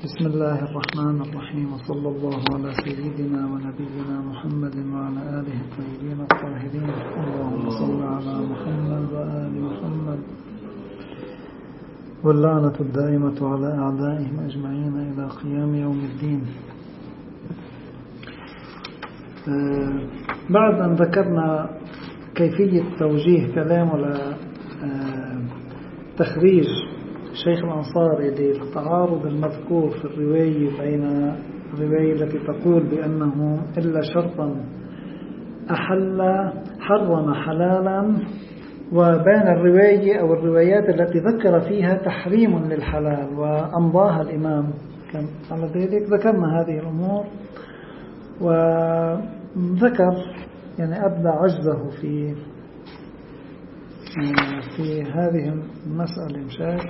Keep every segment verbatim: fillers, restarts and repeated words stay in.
بسم الله الرحمن الرحيم، وصلى الله على سيدنا ونبينا محمد وعلى آله الطيبين الطاهرين. اللهم صل على محمد وآل محمد، واللعنة الدائمة على أعدائهم أجمعين إلى قيام يوم الدين. بعد أن ذكرنا كيفية توجيه كلام ولا تخريج الشيخ الأنصاري للتعارض المذكور في الرواية بين الرواية التي تقول بأنه إلا شرطا أحل حرم حلالا، وبين الرواية أو الروايات التي ذكر فيها تحريم للحلال وأمضاها الإمام، كان على ذلك ذكرنا هذه الأمور وذكر يعني أبدى عجزه في في هذه المسألة. مشاهد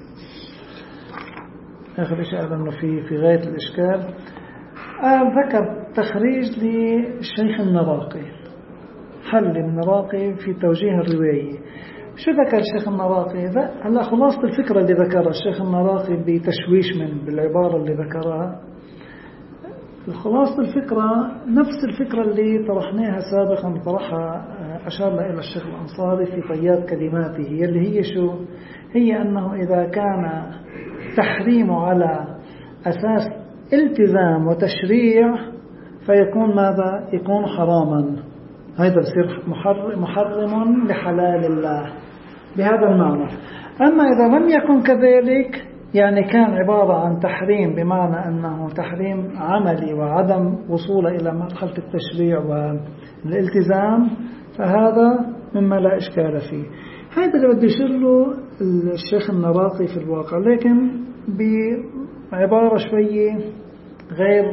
آخر شيء أنه في في غاية الإشكال. آه ذكر تخريج للشيخ النراقي، حل النراقي في توجيه الرواية. شو ذكر الشيخ النراقي؟ هلا خلاصة الفكرة اللي ذكرها الشيخ النراقي بتشويش من بالعبارة اللي ذكرها، خلاصة الفكرة نفس الفكرة اللي طرحناها سابقا، طرحها أشار إلى الشيخ الأنصاري في طيات كلماته، اللي هي شو؟ هي أنه إذا كان تحريم على أساس التزام وتشريع فيكون ماذا؟ يكون حراما. هذا بصير محرم لحلال الله بهذا المعنى. أما إذا لم يكن كذلك، يعني كان عبارة عن تحريم بمعنى أنه تحريم عملي وعدم وصول إلى مرحلة التشريع والالتزام، فهذا مما لا إشكال فيه. هذا اللي بده يشير له الشيخ النراقي في الواقع، لكن بعبارة شوية غير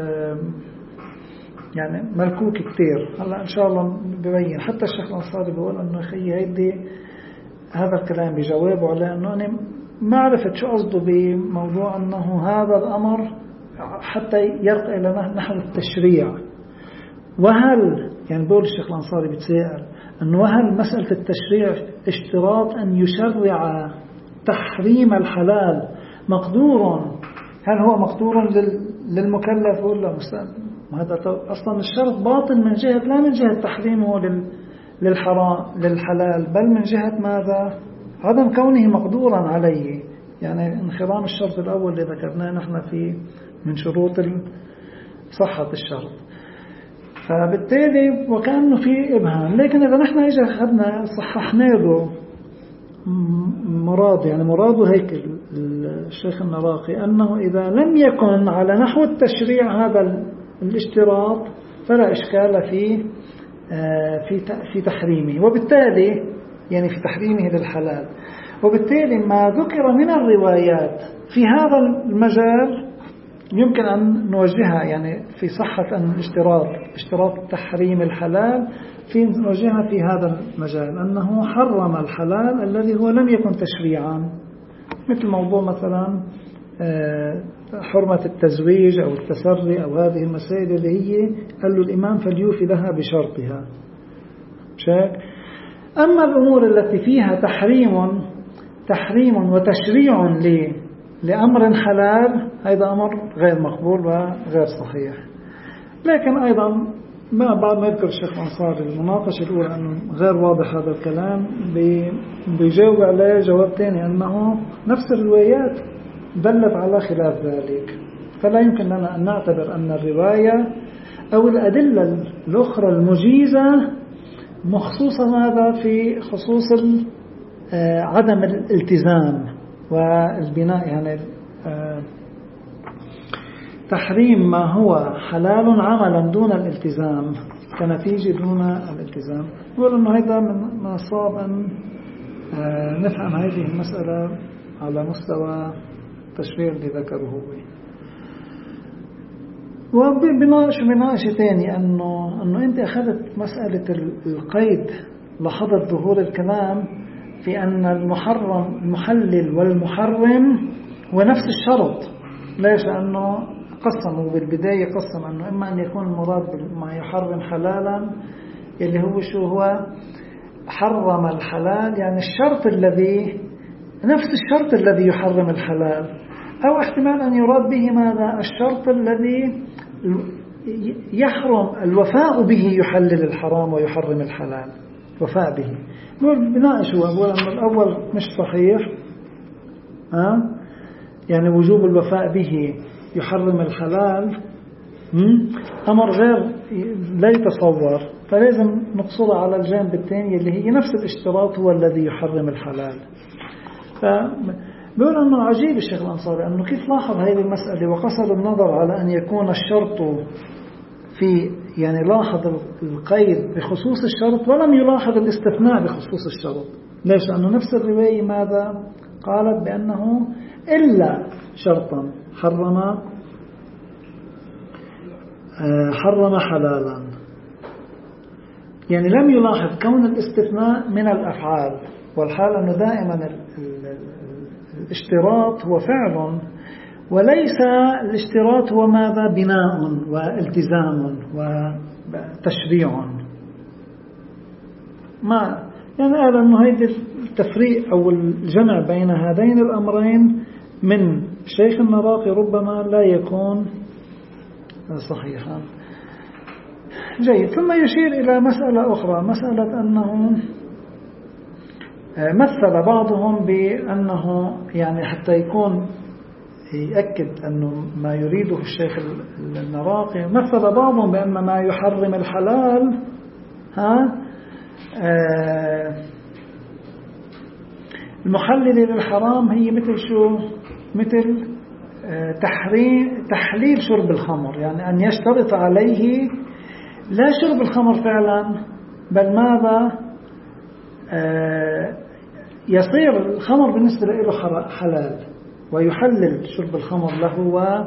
يعني ملكوك كتير. هلا إن شاء الله ببين. حتى الشيخ الأنصاري بيقول أنه خي هيدي هذا الكلام بجوابه على أنه أنا ما عرفت شو قصده بموضوع أنه هذا الأمر حتى يرقى إلى نحو التشريع. وهل يعني بقول الشيخ الأنصاري بيتساءل أنه وهل مسألة التشريع اشتراط أن يشرع تحريم الحلال مقدور؟ هل هو مقدور للمكلف ولا مستقبل؟ هذا أصلا الشرط باطل من جهة لا من جهة تحريمه للحرام للحلال، بل من جهة ماذا؟ عدم كونه مقدورا عليه، يعني انخرام الشرط الأول اللي ذكرناه نحن في من شروط صحة الشرط. فبالتالي وكأنه في إبهام. لكن إذا نحن إجا أخذنا صححنا له مراد، يعني مراده هيك الشيخ النراقي، أنه إذا لم يكن على نحو التشريع هذا الاشتراط فلا إشكال في في في تحريمه، وبالتالي يعني في تحريمه للحلال. وبالتالي ما ذكر من الروايات في هذا المجال يمكن أن نوجهها يعني في صحة أن اشتراط اشتراط تحريم الحلال في نوجهها في هذا المجال، أنه حرم الحلال الذي هو لم يكن تشريعا، مثل موضوع مثلا حرمة التزويج أو التسري أو هذه المسائل اللي هي قال له الإمام فليوفي لها بشرطها. شاك. أما الأمور التي فيها تحريم تحريم وتشريع لأمر حلال، هذا أمر غير مقبول وغير صحيح. لكن أيضا ما بعد ما يذكر الشيخ الأنصاري المناقشة الأولى أنه غير واضح هذا الكلام، بيجاوب عليه جواب ثاني أنه نفس الروايات دلت على خلاف ذلك، فلا يمكن لنا أن نعتبر أن الرواية أو الأدلة الأخرى المجيزة مخصوصة ماذا في خصوص عدم الالتزام والبناء، يعني تحريم ما هو حلال عملا دون الالتزام كنتيجة دون الالتزام. يقول أنه هذا من الصعب أن نفهم هذه المسألة على مستوى التشريع اللي ذكره هو. وبناقش بناقش ثاني أنه أنه أنت أخذت مسألة القيد لحظة ظهور الكلام في أن المحرم المحلل والمحرم هو نفس الشرط. ليش؟ أنه قسموا بالبداية، قسم أنه إما أن يكون المراد ما يحرم حلالا اللي هو شو هو حرم الحلال، يعني الشرط الذي نفس الشرط الذي يحرم الحلال، أو احتمال أن يراد به ماذا؟ الشرط الذي يحرم الوفاء به يحلل الحرام ويحرم الحلال، وفاء به. بناقشوا أقول أن الأول مش صحيح، ها؟ يعني وجوب الوفاء به يحرم الحلال أمر غير لا يتصور، فلازم نقصر على الجانب الثاني اللي هي نفس الاشتراط هو الذي يحرم الحلال. فبيقول أنه عجيب الشيخ الأنصاري أنه كيف لاحظ هذه المسألة وقصر النظر على أن يكون الشرط في، يعني لاحظ القيد بخصوص الشرط ولم يلاحظ الاستثناء بخصوص الشرط. ليش؟ لأنه نفس الرواية ماذا قالت؟ بأنه إلا شرطا حرم حرم حلالا، يعني لم يلاحظ كون الاستثناء من الأفعال، والحال أنه دائما الاشتراط هو فعل وليس الاشتراط هو ماذا؟ بناء والتزام وتشريع. ما يعني قال أنه هيدا التفريق أو الجمع بين هذين الأمرين من شيخ المراقي ربما لا يكون صحيحا. جيد. ثم يشير إلى مسألة أخرى، مسألة أنه مثل بعضهم بأنه يعني حتى يكون يأكد أنه ما يريده الشيخ المراقي، مثل بعضهم بأن ما يحرم الحلال ها آه المحلل للحرام هي مثل شو؟ مثل آه تحريم تحليل شرب الخمر، يعني أن يشترط عليه لا شرب الخمر فعلا، بل ماذا؟ آه يصير الخمر بالنسبة له حلال ويحلل شرب الخمر له،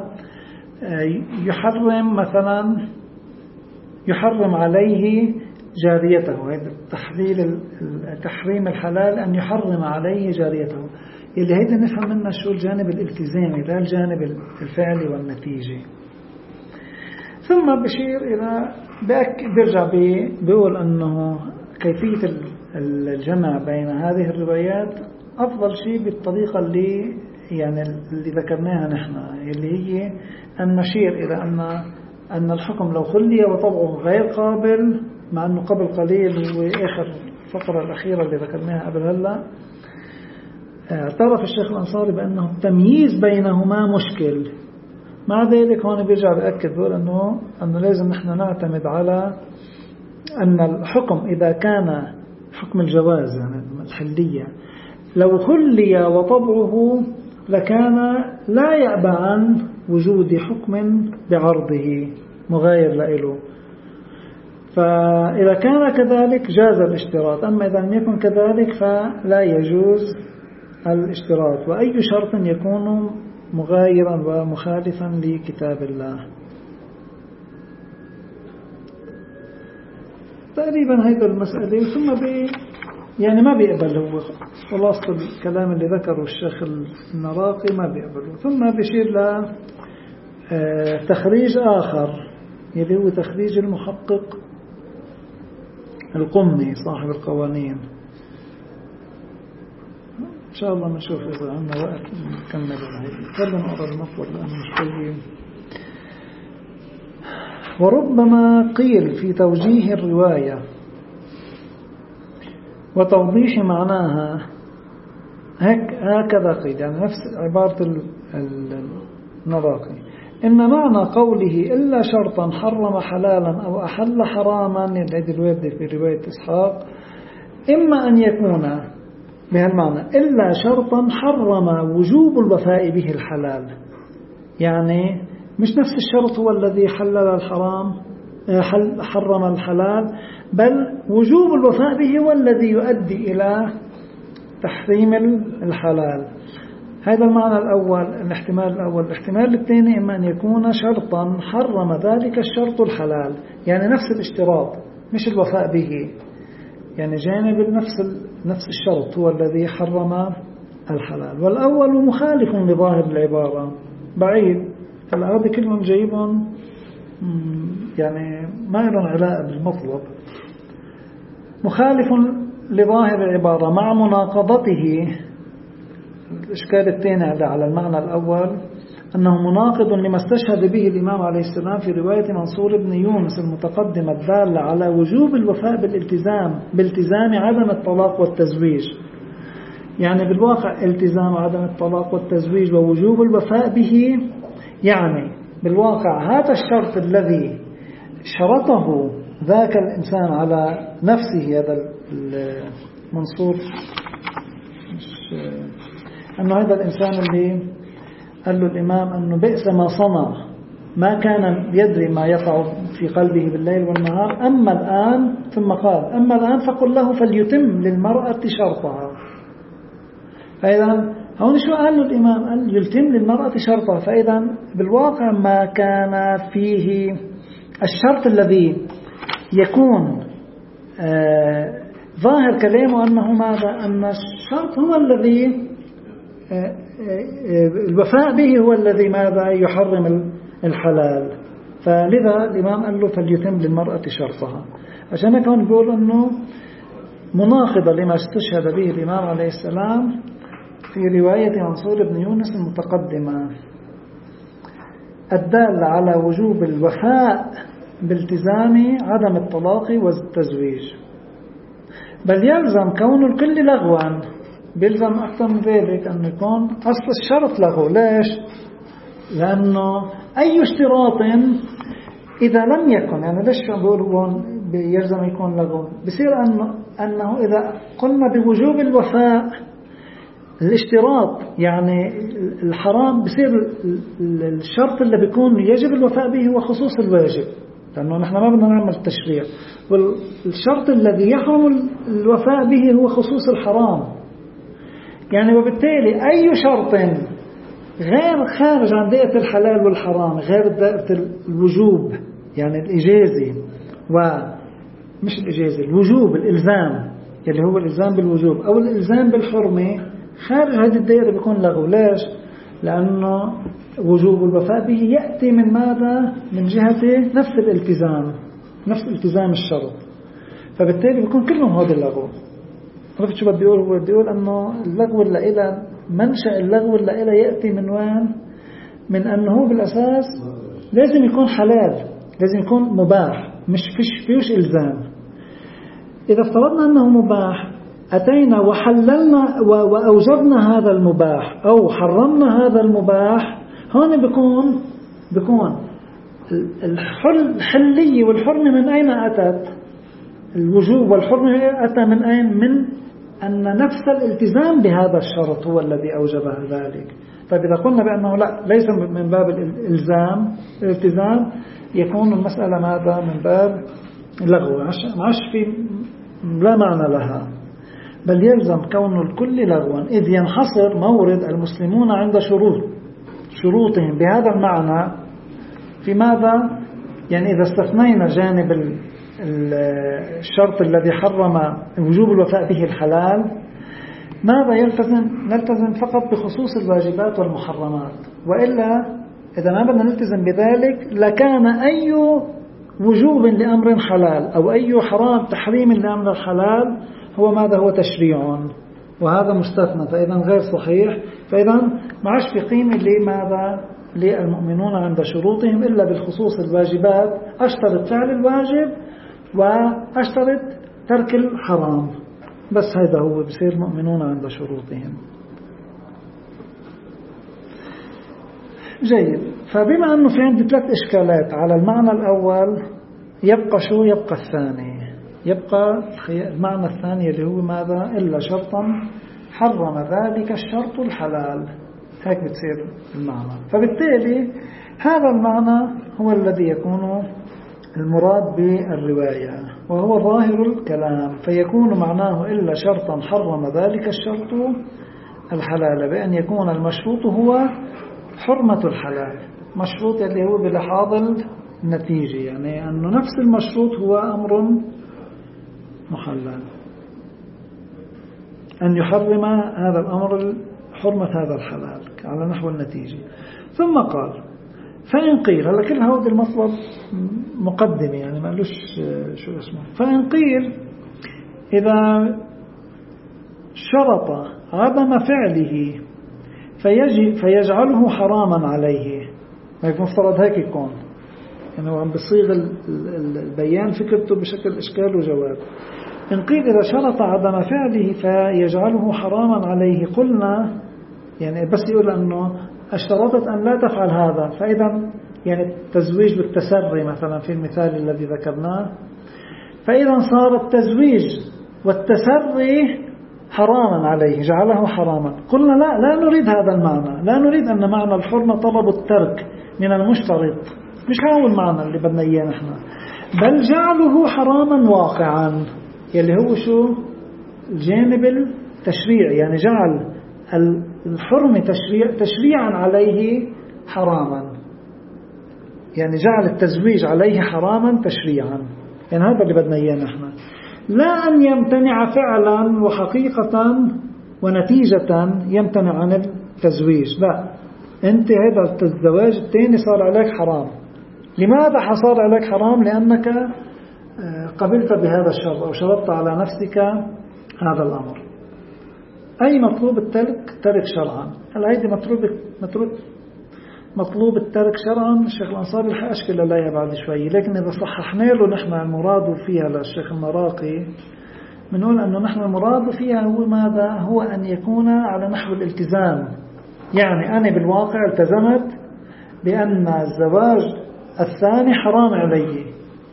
ويحرم مثلا يحرم عليه جاريته. هذا التحليل تحريم الحلال أن يحرم عليه جاريته، اللي هيدا نفهم منه شو الجانب الالتزامي لا الجانب الفعلي والنتيجي. ثم بشير إلى بيرجع بيقول أنه كيفية الجمع بين هذه الروايات أفضل شيء بالطريقة اللي يعني اللي ذكرناها نحن، اللي هي أن نشير إلى أن أن الحكم لو خلي وطبعه غير قابل، مع أنه قبل قليل وآخر الفقرة الأخيرة اللي ذكرناها قبل هلا اعترف الشيخ الأنصاري بأنه التمييز بينهما مشكل. مع ذلك هون بيرجع بأكد بيقول أنه أنه لازم نحن نعتمد على أن الحكم إذا كان حكم الجواز يعني الحلية لو خلي وطبعه لكان لا يعبى عن وجود حكم بعرضه مغاير له، فإذا كان كذلك جاز الاشتراط، أما إذا لم يكن كذلك فلا يجوز الاشتراط، وأي شرط يكون مغايرا ومخالفا لكتاب الله. تقريبا هيدا المسألة. ثم بي يعني ما بيقبل هو خلاصة الكلام اللي ذكره الشيخ المراقي ما بيقبله. ثم بيشير لتخريج آخر اللي هو تخريج المحقق القمي صاحب القوانين. إن شاء الله نشوف إذا عندنا وقت نكمل هذه. خلينا نقرأ المطلب لأنه شوي. وربما قيل في توجيه الرواية وتوضيح معناها هك هكذا قيل، يعني نفس عبارة النراقي، إن معنى قوله إلا شرطا حرم حلالا أو أحل حراما الذي الوارد في رواية إسحاق إما أن يكون بهالمعنى إلا شرطا حرم وجوب الوفاء به الحلال، يعني مش نفس الشرط هو الذي حلل الحرام حرم الحلال، بل وجوب الوفاء به هو الذي يؤدي إلى تحريم الحلال. هذا المعنى الأول، الاحتمال الأول. الاحتمال الثاني إما أن يكون شرطا حرم ذلك الشرط الحلال، يعني نفس الاشتراط مش الوفاء به، يعني جانب نفس نفس الشرط هو الذي حرم الحلال. والأول مخالف لظاهر العبارة بعيد، فالأرض كلهم جايبهم يعني ما لهم علاقة بالمطلب، مخالف لظاهر العبارة مع مناقضته. الإشكال الثاني على المعنى الأول أنه مناقض لما استشهد به الإمام عليه السلام في رواية منصور بن يونس المتقدمة الدالة على وجوب الوفاء بالالتزام بالتزام عدم الطلاق والتزويج. يعني بالواقع التزام عدم الطلاق والتزويج ووجوب الوفاء به، يعني بالواقع هذا الشرط الذي شرطه ذاك الإنسان على نفسه، هذا المنصور، أنه هذا الإنسان اللي قال له الإمام أنه بئس ما صنع، ما كان يدري ما يقع في قلبه بالليل والنهار، أما الآن، ثم قال أما الآن فقل له فليتم للمرأة شرطها. فإذا هون شو قال له الإمام؟ قال يلتم للمرأة شرطها. فإذا بالواقع ما كان فيه الشرط الذي يكون آه ظاهر كلامه أنه ماذا؟ أن الشرط هو الذي آه آه الوفاء به هو الذي ماذا يحرم الحلال. فلذا الإمام قال له فليتم للمرأة شرطها، عشان يكون بيقول أنه مناقضة لما استشهد به الإمام عليه السلام في رواية منصور بن يونس المتقدمة الدالة على وجوب الوفاء بالتزام عدم الطلاق والتزويج. بل يلزم كون الكل لغوا، بيلزم أكثر من ذلك أن يكون أصل الشرط لغو. ليش؟ لأنه أي اشتراط إذا لم يكن، يعني ليش بقول هون يلزم يكون لغو؟ بصير أنه, أنه إذا قلنا بوجوب الوفاء الاشتراط، يعني الحرام، بصير الشرط اللي بيكون يجب الوفاء به هو خصوص الواجب، لأنه نحن ما بدنا نعمل تشريع، والشرط الذي يحرم الوفاء به هو خصوص الحرام. يعني وبالتالي أي شرط غير خارج عن دائرة الحلال والحرام، غير دائرة الوجوب، يعني الإجازة ومش الإجازة، الوجوب، الإلزام اللي هو الإلزام بالوجوب أو الإلزام بالحرمة، خارج هذه الدائرة بيكون لغو. ليش؟ لأنه وجوب الوفاء به يأتي من ماذا؟ من جهة نفس الالتزام، نفس التزام الشرط، فبالتالي بيكون كلهم هذا اللغو. عرفت شو بدي أقول؟ هو بدي أقول أنه اللغو اللي إلى منشأ اللغو اللي إلى يأتي من وين؟ من أنه بالأساس لازم يكون حلال، لازم يكون مباح، مش فيش فيش إلزام. إذا افترضنا أنه مباح أتينا وحللنا وأوجبنا هذا المباح أو حرمنا هذا المباح، هون بيكون بيكون الحلية والحرمة من أين أتت؟ الوجوب والحرمة أتى من أين؟ من أن نفس الالتزام بهذا الشرط هو الذي أوجب ذلك. طيب إذا قلنا بأنه لا، ليس من باب الإلزام الالتزام، يكون المسألة ماذا؟ من باب لغو، معش في لا معنى لها. بل يلزم كون الكل لغوا، إذ ينحصر مورد المسلمون عند شروط شروطهم بهذا المعنى في ماذا؟ يعني إذا استثنينا جانب الشرط الذي حرم وجوب الوفاء به الحلال، ماذا يلتزم؟ نلتزم فقط بخصوص الواجبات والمحرمات، وإلا إذا ما بدنا نلتزم بذلك لكان أي وجوب لأمر حلال أو أي حرام تحريم لأمر الحلال هو ماذا؟ هو تشريع، وهذا مستثنى، فإذا غير صحيح. فإذا ما عادش في قيمة لماذا؟ للمؤمنون عند شروطهم إلا بالخصوص الواجبات، أشترط فعل الواجب وأشترط ترك الحرام، بس هذا هو بصير المؤمنون عند شروطهم. جيد. فبما أنه في عندي ثلاث إشكالات على المعنى الأول، يبقى شو؟ يبقى الثاني، يبقى المعنى الثاني اللي هو ماذا؟ إلا شرطا حرم ذلك الشرط الحلال، هيك بتصير المعنى. فبالتالي هذا المعنى هو الذي يكون المراد بالرواية، وهو ظاهر الكلام، فيكون معناه إلا شرطا حرم ذلك الشرط الحلال، بأن يكون المشروط هو حرمة الحلال، مشروط اللي هو بلحاظ النتيجة، يعني أنه نفس المشروط هو أمر محلل، أن يحرم هذا الأمر حرمة هذا الحلال على نحو النتيجة. ثم قال فإن قيل، هلا كل هذا المطلب مقدمة يعني ما قالوش شو اسمه. فإن قيل إذا شرط عدم فعله فيجي فيجعله حراما عليه. ما يكون مفترض هيك يكون، يعني هو عم بصيغ البيان فكرته بشكل إشكال وجواب. إن قيل إذا شرط عدم فعله فيجعله حراما عليه، قلنا يعني بس يقول أنه اشترطت أن لا تفعل هذا، فإذا يعني التزويج بالتسري مثلا في المثال الذي ذكرناه، فإذا صار التزويج والتسري حراما عليه، جعله حراما. قلنا لا لا نريد هذا المعنى، لا نريد أن معنى الحرمة طلب الترك من المشترط، مش هو المعنى اللي بدنا إياه نحن، بل جعله حراما واقعا، يلي هو شو الجانب التشريعي، يعني جعل الحرمة تشريع تشريعا عليه حراما، يعني جعل التزويج عليه حراما تشريعا. يعني هذا اللي بدنا إياه نحن، لا أن يمتنع فعلا وحقيقة ونتيجة يمتنع عن التزويج، لا، أنت هذا الزواج الثاني صار عليك حرام. لماذا حصار عليك حرام؟ لأنك قبلت بهذا الشرط أو شرطت على نفسك هذا الأمر. أي مطلوب الترك ترك شرعا. هل هيدي مطلوب مطلوب مطلوب الترك شرعا؟ الشيخ الأنصاري رح أشكل عليها بعد شوي، لكن إذا صححنا له نحن المراد فيها للشيخ المراقي، بنقول أنه نحن المراد فيها هو ماذا؟ هو أن يكون على نحو الالتزام. يعني أنا بالواقع التزمت بأن الزواج الثاني حرام علي،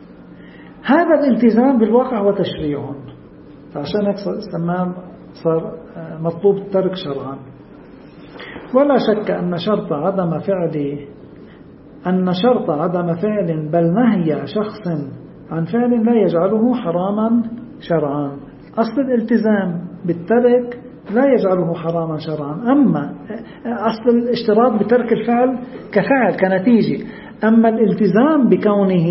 هذا الالتزام بالواقع هو تشريع، فعشان هيك سماه صار مطلوب الترك شرعا. ولا شك أن شرط عدم فعل أن شرط عدم فعل بل نهي شخص عن فعل لا يجعله حراما شرعا. أصل الالتزام بالترك لا يجعله حراما شرعا، أما أصل الاشتراط بترك الفعل كفعل كنتيجة، أما الالتزام بكونه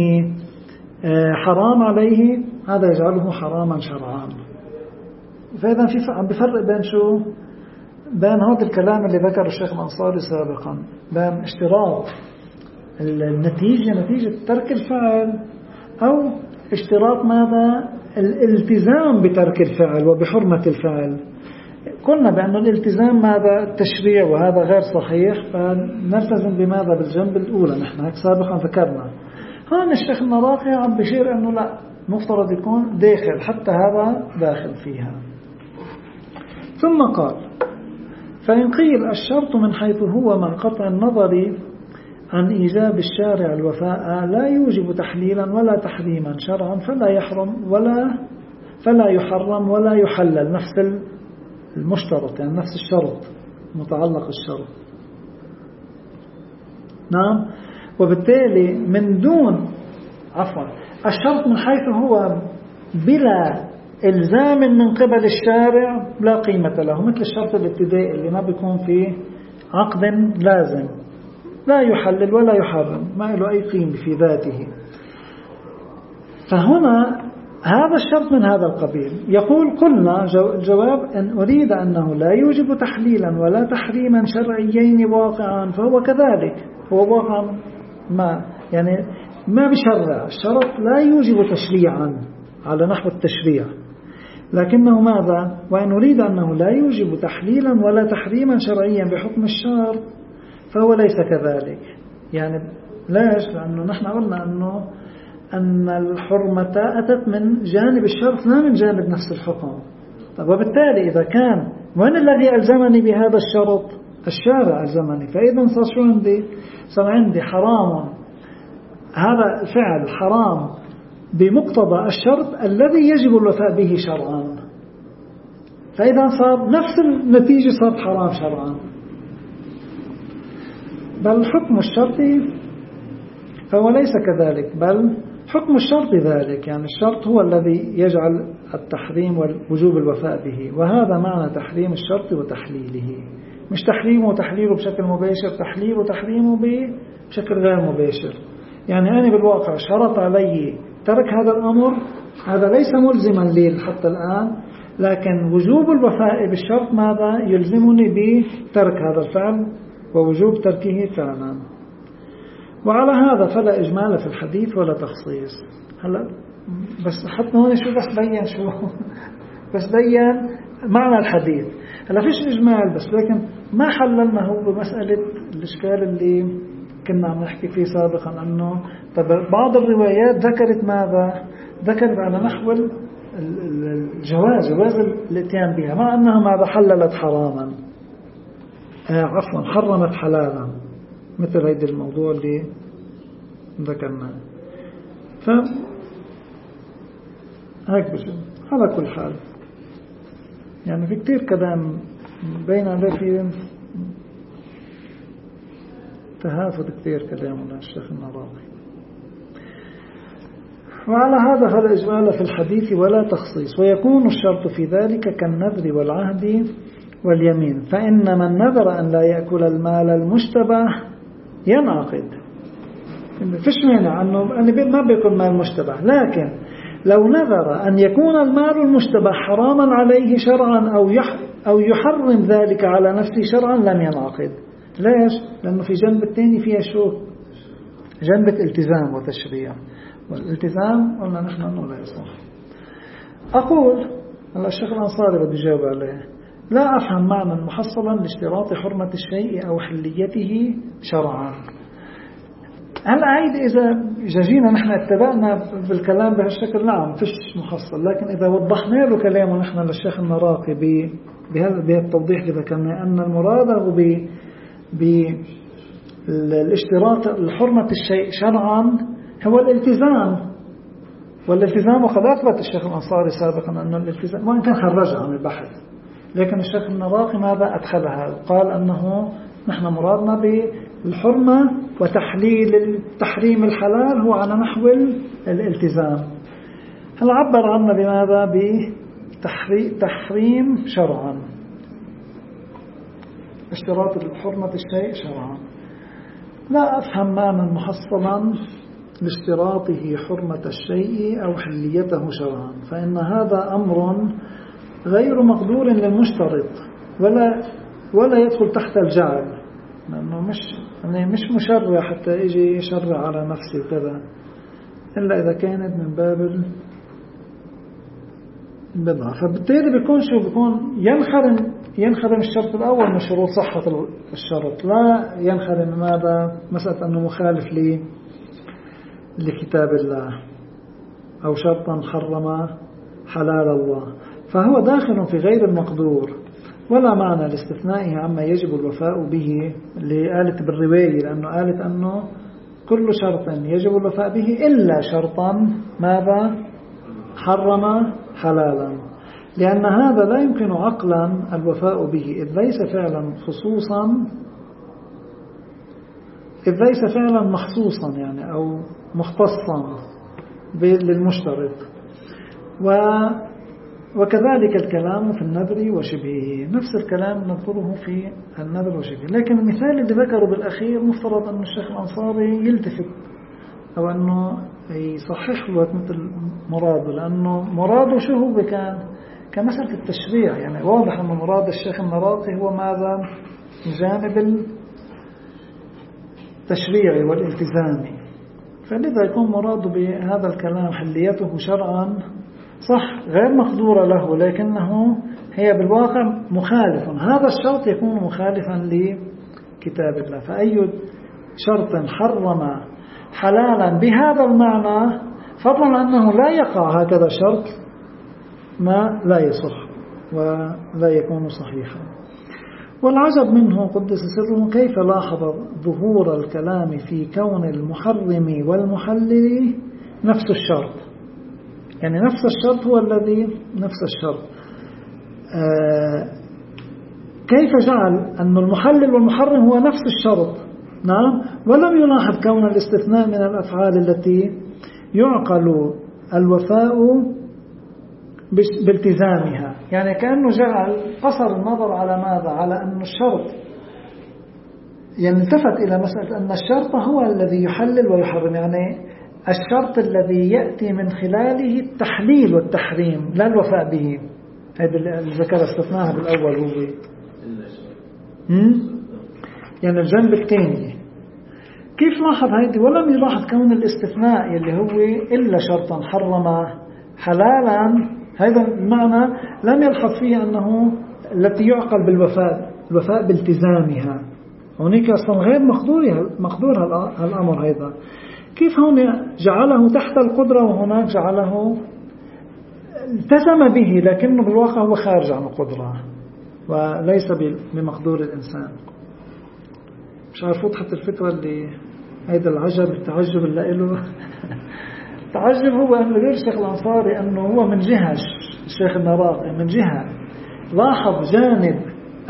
حرام عليه هذا يجعله حراما شرعا. فإذا في عم بفرق بين شو؟ بين هذا الكلام اللي ذكر الشيخ الأنصاري سابقا، بين اشتراط النتيجة نتيجة ترك الفعل، أو اشتراط ماذا؟ الالتزام بترك الفعل وبحرمة الفعل. قلنا بأن الالتزام ماذا؟ التشريع، وهذا غير صحيح، فنلتزم بماذا؟ بالجنب الأولى. نحن هيك سابقا ذكرنا. هون الشيخ المراقي عم بشير أنه لا، مفترض يكون داخل، حتى هذا داخل فيها. ثم قال: فإن قيل الشرط من حيث هو من قطع النظر عن إيجاب الشارع الوفاء لا يوجب تحليلا ولا تحريما شرعا فلا يحرم ولا فلا يحرم ولا يحلل، نفس المشترط، يعني نفس الشرط متعلق الشرط. نعم. وبالتالي من دون عفوا الشرط من حيث هو بلا إلزام من قبل الشارع لا قيمة له، مثل الشرط الابتدائي اللي ما بيكون فيه عقد لازم، لا يحلل ولا يحرم، ما له أي قيمة في ذاته. فهنا هذا الشرط من هذا القبيل. يقول: قلنا الجواب أن أريد أنه لا يوجب تحليلا ولا تحريما شرعيين واقعا، فهو كذلك، هو واقع ما يعني ما بشرع، الشرط لا يوجب تشريعا على نحو التشريع، لكنه ماذا؟ وإن أريد أنه لا يوجب تحليلا ولا تحريما شرعيا بحكم الشرط فهو ليس كذلك. يعني ليش؟ لأنه نحن قلنا أنه أن الحرمة أتت من جانب الشرط لا من جانب نفس الحكم. طب وبالتالي إذا كان وين الذي ألزمني بهذا الشرط؟ الشارع ألزمني، فإذا صار شو عندي؟ صار عندي حرام، هذا الفعل حرام بمقتضى الشرط الذي يجب الوفاء به شرعا، فإذا صار نفس النتيجة صار حرام شرعا. بل حكم الشرط فهو ليس كذلك، بل حكم الشرط ذلك، يعني الشرط هو الذي يجعل التحريم ووجوب الوفاء به، وهذا معنى تحريم الشرط وتحليله، مش تحريمه وتحليله بشكل مباشر، تحليله وتحريمه بشكل غير مباشر. يعني أنا بالواقع شرط علي ترك هذا الأمر، هذا ليس ملزما لي حتى الآن، لكن وجوب الوفاء بالشرط ماذا؟ يلزمني بترك هذا الفعل ووجوب تركه فعلا. وعلى هذا فلا إجمال في الحديث ولا تخصيص. هلا بس حتى هون شو بس بين شو بس بين معنى الحديث. هلا فيش إجمال، بس لكن ما حللناه بمسألة الإشكال اللي كنا عم نحكي فيه سابقا، أنه بعض الروايات ذكرت ماذا؟ ذكرت على نحو الجواز، جواز الاتيان بها، مع أنها ماذا؟ حللت حراما، آه عفوا حرمت حلالا، مثل هيدا الموضوع اللي ذكرناه. ف هيك بجد. على كل حال يعني في كتير كلام بين عليه، في تهافت كتير كلامنا الشيخ النراقي. وعلى هذا فلا إجمال في الحديث ولا تخصيص، ويكون الشرط في ذلك كالنذر والعهد واليمين، فإن من نذر أن لا يأكل المال المشتبه ينعقد. فيش مانع أنه ما بيأكل مال مشتبه، لكن لو نذر أن يكون المال المشتبه حراما عليه شرعا أو أو يحرم ذلك على نفسه شرعا لم ينعقد. ليش؟ لأنه في جنب الثاني فيها شو؟ جنبة التزام وتشريع، والالتزام قلنا نحن أنه لا يصح. أقول هلا الشيخ الأنصاري بدي يجاوب عليه، لا أفهم معنى محصلا لاشتراط حرمة الشيء أو حليته شرعا. هلا عيد إذا جينا نحن اتبعنا بالكلام بهالشكل نعم فيش محصل، لكن إذا وضحنا له كلامه نحن للشيخ النراقي بهذا التوضيح اللي ذكرنا أن المراد ب بالاشتراط الحرمة الشيء شرعا هو الالتزام، والالتزام وقد أثبت الشيخ الأنصاري سابقا أن الالتزام، وإن كان خرجها عن البحث، لكن الشيخ النراقي ماذا أدخلها؟ قال أنه نحن مرادنا بالحرمة وتحليل التحريم الحلال هو على نحو الالتزام. هل عبر عنه بماذا؟ بتحريم شرعا، اشتراط الحرمة الشيء شرعا. لا أفهم معنى محصلا لاشتراطه حرمة الشيء أو حليته شرعا، فإن هذا أمر غير مقدور للمشترط ولا ولا يدخل تحت الجعل، لأنه مش يعني مش مشرع حتى يجي يشرع على نفسه وكذا، إلا إذا كانت من باب البضعة. فبالتالي بيكون شو؟ بيكون ينخرم ينخرم الشرط الأول من شروط صحة الشرط، لا ينخرم ماذا؟ مسألة أنه مخالف لي لكتاب الله أو شرطا حرم حلال الله، فهو داخل في غير المقدور، ولا معنى لاستثنائه عما يجب الوفاء به لآلة بالرواية، لأنه آلة أنه كل شرط يجب الوفاء به إلا شرطا ماذا؟ حرم حلالا، لأن هذا لا يمكن عقلا الوفاء به، إذ ليس فعلا خصوصا إذ ليس فعلا مخصوصا يعني أو مختصا للمشترط. و وكذلك الكلام في النذر وشبهه، نفس الكلام نذكره في النذر وشبهه. لكن المثال اللي ذكره بالأخير مفترض أن الشيخ الأنصاري يلتفت أو أنه يصحح له مثل مراده، لأنه مراده شو هو؟ كان كمسألة التشريع، يعني واضح أن مراد الشيخ النراقي هو ماذا؟ جانب التشريعي والالتزامي، فلذا يكون مراده بهذا الكلام حليته شرعا صح غير مقدورة له، لكنه هي بالواقع مخالف، هذا الشرط يكون مخالفا لكتاب الله. فأي شرط حرم حلالا بهذا المعنى، فضلا أنه لا يقع هكذا شرط، ما لا يصح ولا يكون صحيحا. والعجب منه قدس سره كيف لاحظ ظهور الكلام في كون المحرم والمحلل نفس الشرط، يعني نفس الشرط هو الذي نفس الشرط. آه كيف جعل أن المحلل والمحرم هو نفس الشرط؟ نعم، ولم يلاحظ كون الاستثناء من الأفعال التي يعقل الوفاء بالتزامها، يعني كأنه جعل قصر النظر على ماذا؟ على أن الشرط يعني التفت إلى مسألة أن الشرط هو الذي يحلل ويحرم، يعني الشرط الذي يأتي من خلاله التحليل والتحريم لا الوفاء به. هذا اللي ذكر استثناءها بالأول هو يعني الجنب الثاني. كيف لاحظ هذه ولم يلاحظ كون الاستثناء اللي هو إلا شرطا حرم حلالا، هذا المعنى لم يلحظ فيه أنه التي يعقل بالوفاء الوفاء بالتزامها. هناك أصلا غير مقدور مقدور هالأمر هذا. كيف هون جعله تحت القدرة وهناك جعله التزم به لكنه بالواقع هو خارج عن القدرة وليس بمقدور الإنسان. مش عارف وضحت الفكرة اللي هيدا العجب التعجب اللي له التعجب هو أنه غير الشيخ الأنصاري أنه هو من جهة الشيخ النراقي من جهة لاحظ جانب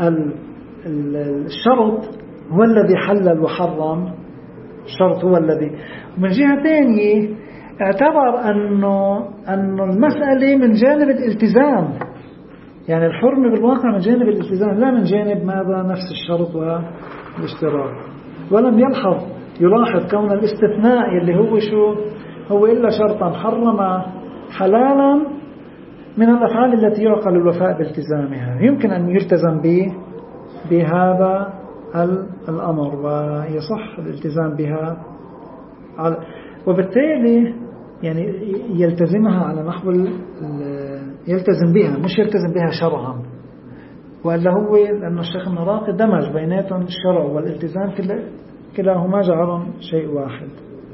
الشرط هو الذي حلل وحرم، الشرط هو الذي، ومن جهة ثانية اعتبر أنه أنه المسألة من جانب الالتزام، يعني الحرمة بالواقع من جانب الالتزام لا من جانب ماذا نفس الشرط والاشتراط. ولم يلحظ يلاحظ كون الاستثناء اللي هو شو هو إلا شرطا حرم حلالا من الأفعال التي يعقل الوفاء بالتزامها يمكن أن يلتزم به بهذا الأمر ويصح الالتزام بها، وبالتالي يعني يلتزمها على نحو يلتزم بها مش يلتزم بها شرعا، وإلا هو لأن الشيخ النراقي دمج بيناتهم الشرع والالتزام كلاهما جعلهم شيء واحد.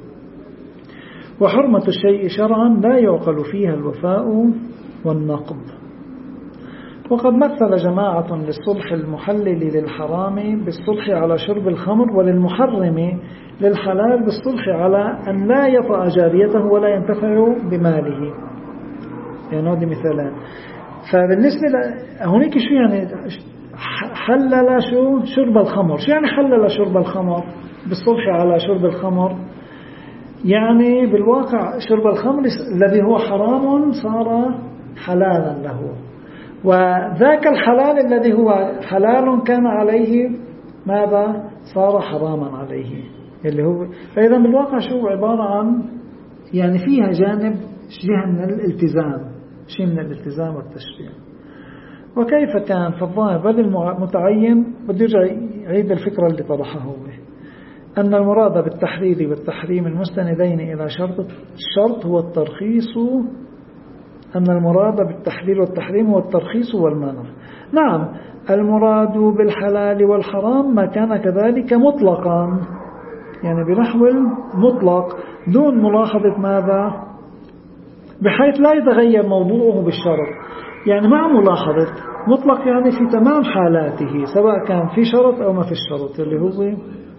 وحرمة الشيء شرعا لا يعقل فيها الوفاء والنقض. وقد مثل جماعة للصلح المحلل للحرام بالصلح على شرب الخمر، وللمحرم للحلال بالصلح على أن لا يطأ جاريته ولا ينتفع بماله. يعني هذه مثالان. فبالنسبة هناك شو يعني حلل شو شرب الخمر، شو يعني حلل شرب الخمر بالصلح على شرب الخمر؟ يعني بالواقع شرب الخمر الذي هو حرام صار حلالا له، وذاك الحلال الذي هو حلال كان عليه ماذا صار حراما عليه اللي هو. فإذا بالواقع شو عبارة عن يعني فيها جانب جهة من الالتزام، شيء من الالتزام والتشريع. وكيف كان فالظاهر بل المتعين بده يرجع يعيد الفكرة اللي طرحها هو أن المراد بالتحليل والتحريم المستندين إلى شرط الشرط هو الترخيص، أن المراد بالتحليل والتحريم هو الترخيص والمنع. نعم المراد بالحلال والحرام ما كان كذلك مطلقا، يعني بنحو المطلق دون ملاحظة ماذا بحيث لا يتغير موضوعه بالشرط، يعني مع ملاحظة مطلق يعني في تمام حالاته سواء كان في شرط أو ما في الشرط اللي هو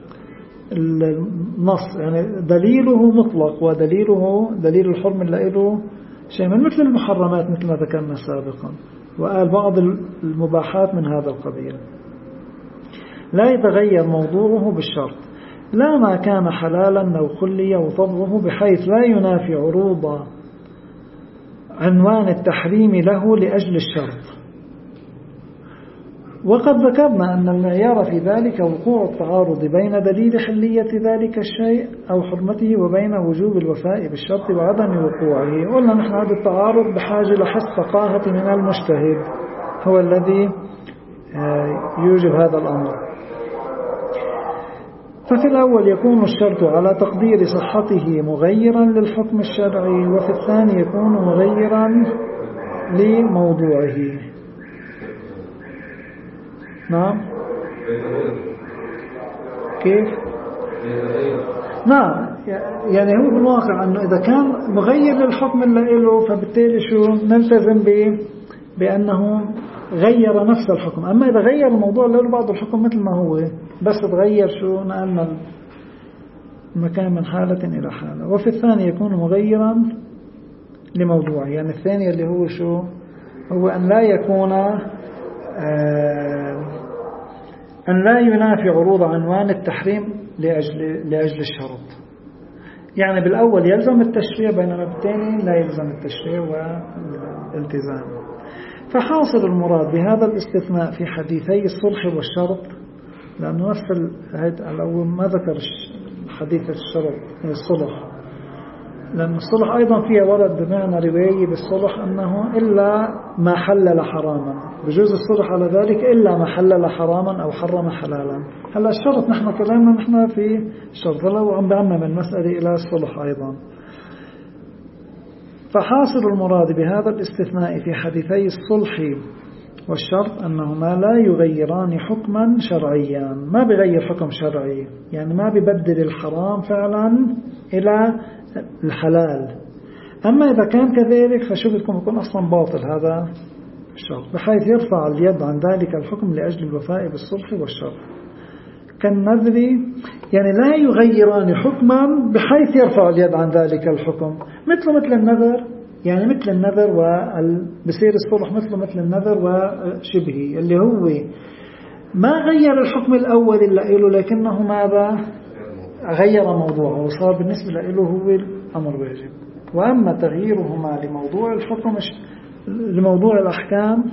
النص، يعني دليله مطلق ودليله دليل الحرم اللي له شيء من مثل المحرمات مثل ما ذكرنا سابقا، وقال بعض المباحات من هذا القبيل. لا يتغير موضوعه بالشرط، لا ما كان حلالا أو خلي وطبعه بحيث لا ينافي عروض عنوان التحريم له لأجل الشرط. وقد ذكرنا أن المعيار في ذلك وقوع التعارض بين دليل حلية ذلك الشيء أو حرمته وبين وجوب الوفاء بالشرط وعدم وقوعه. قلنا نحن هذا التعارض بحاجة لحس فقاهة من المجتهد هو الذي يوجب هذا الأمر. ففي الأول يكون الشرط على تقدير صحته مغيرا للحكم الشرعي، وفي الثاني يكون مغيرا لموضوعه. نعم كيف؟ نعم يعني هو بالواقع أنه إذا كان مغير للحكم اللي له فبالتالي شو نلتزم به بأنه غير نفس الحكم. أما إذا غير الموضوع اللي له بعض الحكم مثل ما هو بس تغير شو نقلنا المكان من حالة إلى حالة. وفي الثاني يكون مغيرا لموضوعه، يعني الثاني اللي هو شو هو أن لا يكون آه أن لا ينافي عروض عنوان التحريم لأجل, لأجل الشرط. يعني بالأول يلزم التشريع بينما بالثاني لا يلزم التشريع والالتزام. فحاصل المراد بهذا الاستثناء في حديثي الصلح والشرط، لأنه نفس الأول ما ذكر حديث الشرط الصلح، لأن الصلح أيضا فيها ورد بمعنى رواية بالصلح أنه إلا ما حلل حراما، بجوز الصلح على ذلك إلا ما حلل حراما أو حرم حلالا. هلا الشرط نحن كلامنا نحن في الشرط لو عم بعمم المسألة إلى الصلح أيضا. فحاصل المراد بهذا الاستثناء في حديثي الصلح والشرط أنهما لا يغيران حكما شرعيا، ما بغير حكم شرعي، يعني ما ببدل الحرام فعلا إلى الحلال. أما إذا كان كذلك فشو بدكم يكون أصلا باطل هذا الشرط، بحيث يرفع اليد عن ذلك الحكم لأجل الوفاء بالصلح والشرط. كالنذر يعني لا يغيران حكما بحيث يرفع اليد عن ذلك الحكم، مثل مثل النذر، يعني مثل النذر وبصير الصلح مثل مثل النذر وشبهه، اللي هو ما غير الحكم الأول إلا له، لكنه ماذا غير موضوعه وصار بالنسبة له هو الأمر واجب. وأما تغييرهما لموضوع الحكم لموضوع الأحكام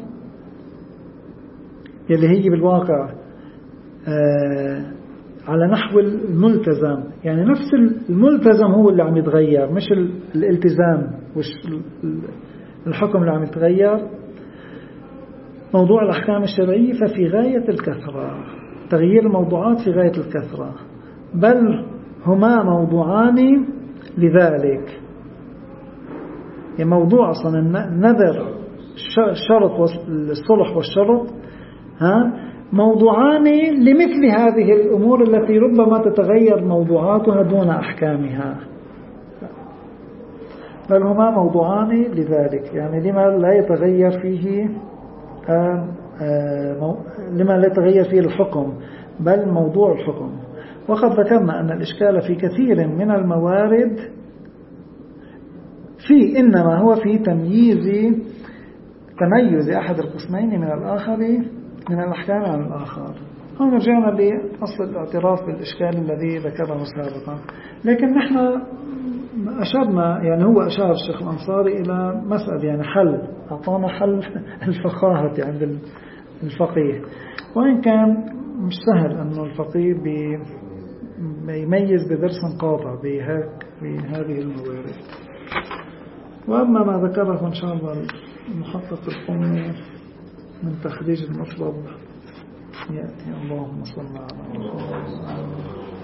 اللي هي بالواقع آه على نحو الملتزم، يعني نفس الملتزم هو اللي عم يتغير مش الالتزام والحكم اللي عم يتغير. موضوع الأحكام الشرعية ففي غاية الكثرة، تغيير الموضوعات في غاية الكثرة، بل هما موضوعان لذلك. يعني موضوع أصلا النذر الشرط والصلح والشرط ها موضوعان لمثل هذه الأمور التي ربما تتغير موضوعاتها دون أحكامها، بل هما موضوعان لذلك، يعني لما لا يتغير فيه آآ آآ لما لا يتغير فيه الحكم بل موضوع الحكم. وقد ذكرنا أن الإشكال في كثير من الموارد في إنما هو في تمييز تميز أحد القسمين من الآخر من الأحكام عن الآخر. هنا رجعنا لأصل الاعتراف بالإشكال الذي ذكره سابقا، لكن نحن أشرنا، يعني هو أشار الشيخ الأنصاري إلى مسألة، يعني حل أعطانا حل الفقاهة عند الفقيه، وإن كان مش سهل أنه الفقيه بيميز بدرس قاطع بهذه الموارد. وأما ما ذكره إن شاء الله المحقق القمي من تخريج المطلب يأتي. اللهم صل على محمد.